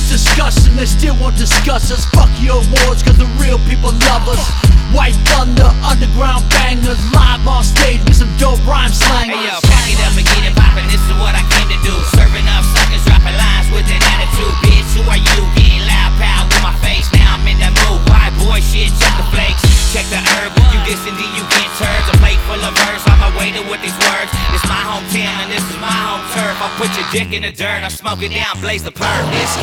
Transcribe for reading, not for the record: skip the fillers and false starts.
discussing, they still won't discuss us. Fuck your awards, cause the real people love us. White Thunder, underground bangers, live on stage with some dope rhyme slangers. Hey yo, pack it up and get it poppin', this is what I came to do. Serving up suckers, dropping lines with an attitude. Bitch, who are you? Getting loud, pal, with my face. Now I'm in that mood, white boy shit, check the flakes. Check the herb, you dissing, then you get turds. A plate full of verse, on my way to with these words. It's my hometown and this is my home turf. I put your dick in the dirt, I smoke it down, blaze the perp.